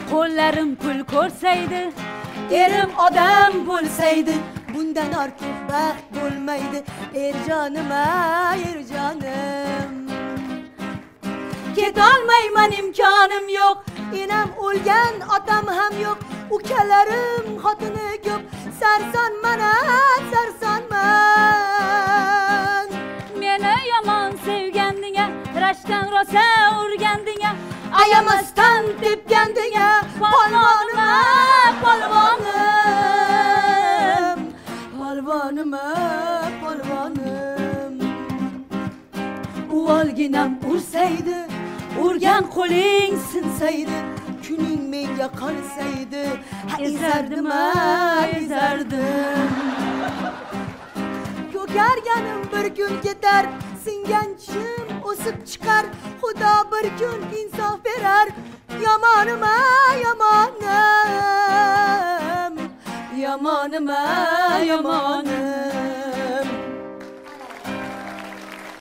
qo'llarim pul ko'rsaydi, erim odam bo'lsaydi, bundan ortiq baxt bo'lmaydi. Erjonim, erjonim, ketolmayman, imkonim yo'q. Enam o'lgan, otam ham yo'q. Ukalarim xotini ko'p. Sarsonman, sarsonman. meni yomon sevgandinga, rashkdan rosa urgandinga, ayamasdan tepgandinga, polvonim, polvonim, polvonim, polvonim. Uvolginam ursaydi, urgan qo'ling sinsaydi, kuning menga qolsaydi, ezardim, ezardim. Ko'karganim bir kun ketar, singan tishim o'sib chiqar. Xudo bir kun insof berar. Yomonim, yomonim, yomonim, yomonim.